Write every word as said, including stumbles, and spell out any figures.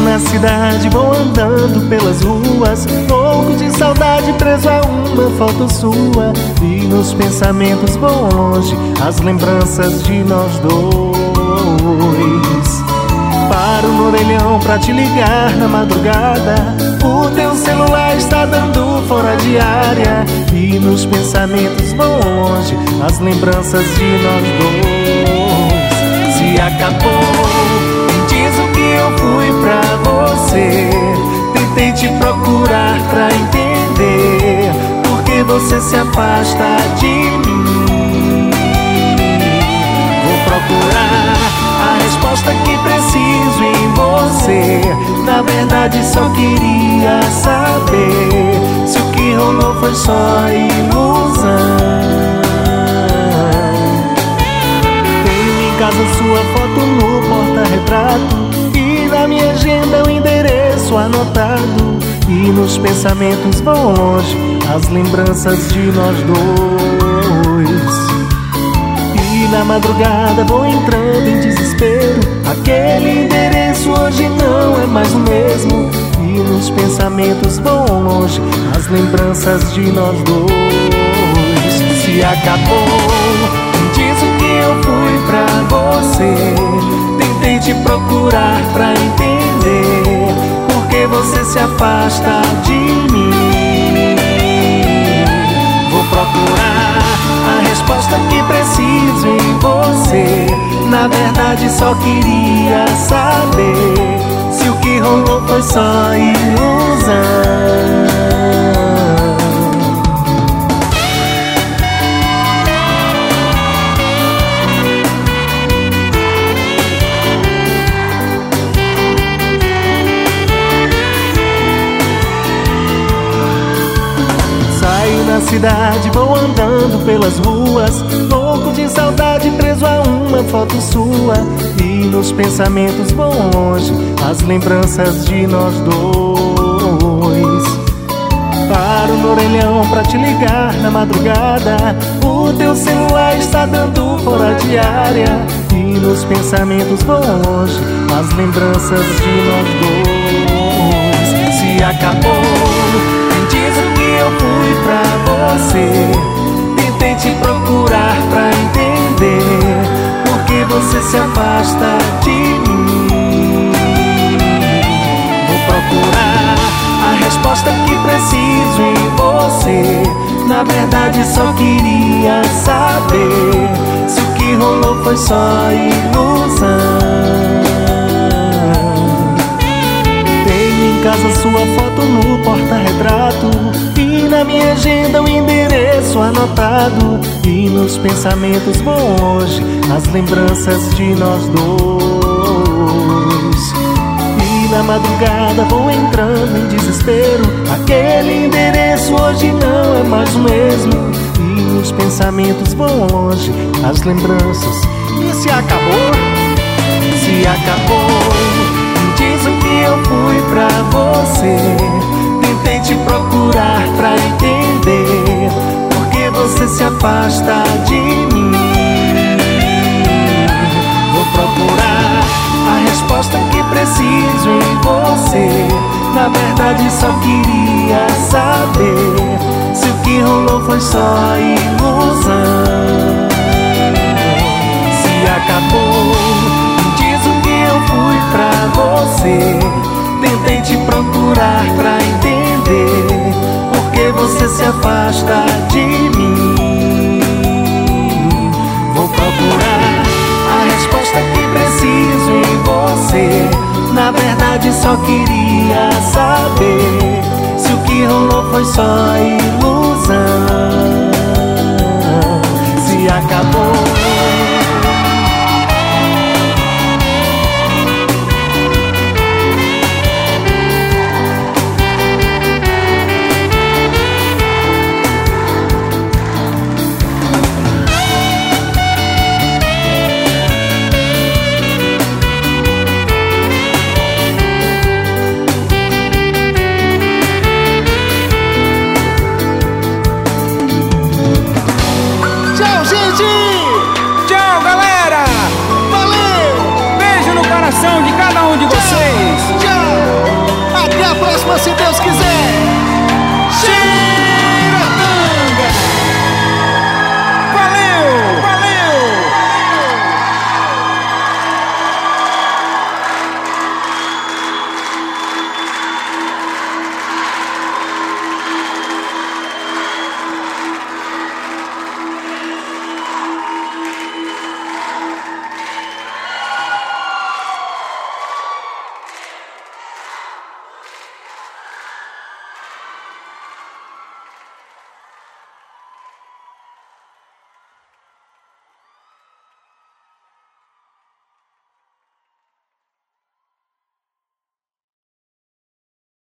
na cidade, vou andando pelas ruas, louco de saudade, preso a uma foto sua. E nos pensamentos vão longe as lembranças de nós dois. Paro no orelhão pra te ligar na madrugada, o teu celular está dando fora de área. E nos pensamentos vão longe as lembranças de nós dois. Se acabou, me diz o que eu fui pra você. Tentei te procurar pra entender por que você se afasta de mim. Vou procurar a resposta que preciso em você. Na verdade só queria saber se o que rolou foi só ilusão. Tenho em casa sua foto no porta-retrato e na minha agenda o endereço anotado. E nos pensamentos vão longe as lembranças de nós dois. Na madrugada vou entrando em desespero, aquele endereço hoje não é mais o mesmo. E nos pensamentos vão longe as lembranças de nós dois. Se acabou, me diz o que eu fui pra você. Tentei te procurar pra entender por que você se afasta de mim. Vou procurar a resposta que preciso em você. Na verdade só queria saber se o que rolou foi só ilusão. Na cidade vou andando pelas ruas, louco de saudade, preso a uma foto sua. E nos pensamentos vão longe as lembranças de nós dois. Paro no orelhão pra te ligar na madrugada, o teu celular está dando fora de área. E nos pensamentos vão longe as lembranças de nós dois. Se acabou, diz o que eu fui pra você. Tentei te procurar pra entender por que você se afasta de mim. Vou procurar a resposta que preciso em você. Na verdade só queria saber se o que rolou foi só ilusão. Em casa sua foto no porta-retrato e na minha agenda o endereço anotado. E nos pensamentos vão longe as lembranças de nós dois. E na madrugada vou entrando em desespero, aquele endereço hoje não é mais o mesmo. E nos pensamentos vão longe as lembranças. E se acabou? Se acabou, diz o que eu fui pra você. Tentei te procurar pra entender por que você se afasta de mim. Vou procurar a resposta que preciso em você. Na verdade só queria saber se o que rolou foi só ilusão. Se acabou, diz o que eu fui pra você. Tentei te procurar pra entender por que você se afasta de mim. Vou procurar a resposta que preciso em você. Na verdade só queria saber se o que rolou foi só ilusão. Se acabou, de cada um de vocês. Tchau. próxima, se Deus quiser.